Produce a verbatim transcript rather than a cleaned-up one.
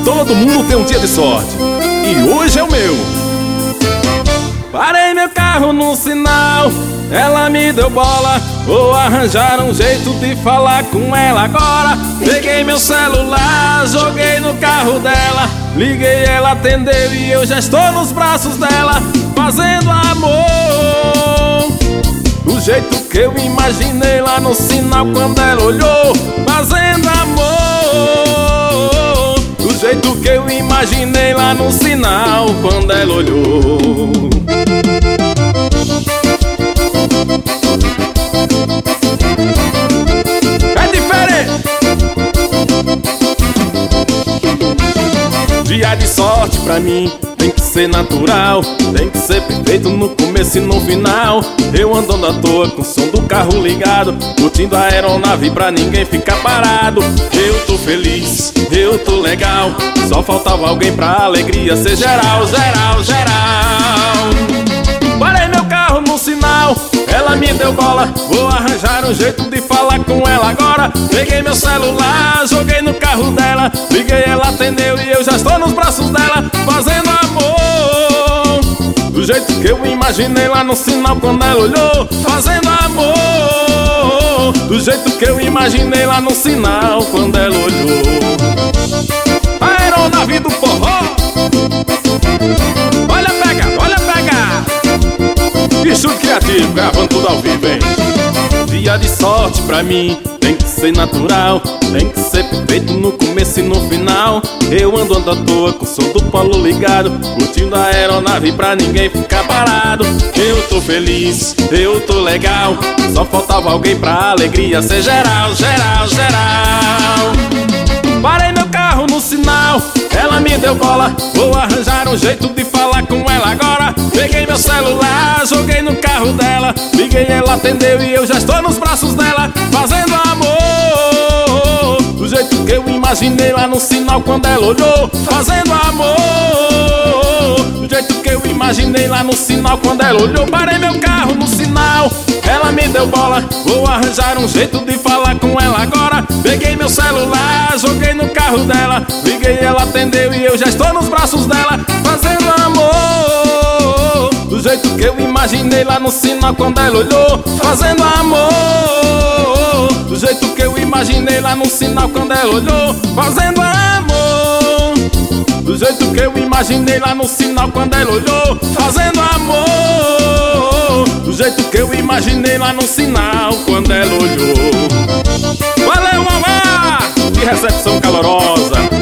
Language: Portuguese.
Todo mundo tem um dia de sorte, e hoje é o meu. Parei meu carro no sinal, ela me deu bola. Vou arranjar um jeito de falar com ela agora. Peguei meu celular, joguei no carro dela. Liguei, ela atendeu e eu já estou nos braços dela, fazendo amor do jeito que eu imaginei lá no sinal quando ela olhou. Fazendo amor do jeito que eu imaginei lá no sinal quando ela olhou. É diferente. Dia de sorte pra mim tem que ser natural, tem que ser perfeito no começo e no final. Eu andando à toa com o som do carro ligado, curtindo a aeronave pra ninguém ficar parado. Eu tô feliz, eu tô legal, só faltava alguém pra alegria ser geral, geral, geral. Parei meu carro no sinal, ela me deu bola. Vou arranjar um jeito de falar com ela agora. Peguei meu celular, joguei no carro dela. Liguei, ela atendeu e eu já estou nos braços dela, fazendo amor do jeito que eu imaginei lá no sinal quando ela olhou. Fazendo amor do jeito que eu imaginei lá no sinal quando ela olhou. A aeronave do forró. Olha, pega, olha, pega. Estúdio criativo, gravando tudo ao vivo, hein? Dia de sorte pra mim tem que ser natural, tem que ser perfeito no começo e no final. Eu ando ando à toa com o som do polo ligado, curtindo a aeronave pra ninguém ficar parado. Eu tô feliz, eu tô legal, só faltava alguém pra alegria ser geral, geral, geral. Parei meu carro no sinal, ela me deu bola. Vou arranjar um jeito de falar com ela agora. Peguei meu celular, joguei no carro dela. Liguei, ela atendeu e eu já estou nos braços dela, fazendo amor do jeito que eu imaginei lá no sinal quando ela olhou. Fazendo amor do jeito que eu imaginei lá no sinal quando ela olhou. Parei meu carro no sinal, ela me deu bola. Vou arranjar um jeito de falar com ela agora. Peguei meu celular, joguei no carro dela. Liguei, ela atendeu e eu já estou nos braços dela, fazendo amor do jeito que eu imaginei lá no sinal quando ela olhou. Fazendo amor do jeito que eu imaginei lá no sinal quando ela olhou. Fazendo amor do jeito que eu imaginei lá no sinal quando ela olhou. Fazendo amor do jeito que eu imaginei lá no sinal quando ela olhou. Valeu, mamá! Que recepção calorosa!